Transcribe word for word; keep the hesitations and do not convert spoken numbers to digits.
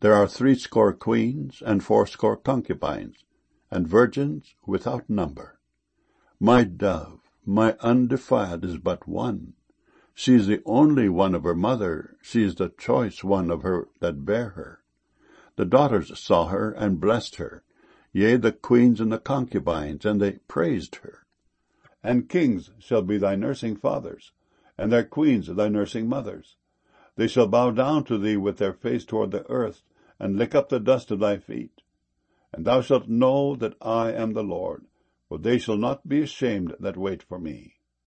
There are threescore queens, and fourscore concubines, and virgins without number. My dove, my undefiled, is but one. She is the only one of her mother, she is the choice one of her that bare her. The daughters saw her, and blessed her, yea, the queens and the concubines, and they praised her. And kings shall be thy nursing fathers, and their queens thy nursing mothers. They shall bow down to thee with their face toward the earth, and lick up the dust of thy feet. And thou shalt know that I am the Lord, for they shall not be ashamed that wait for me.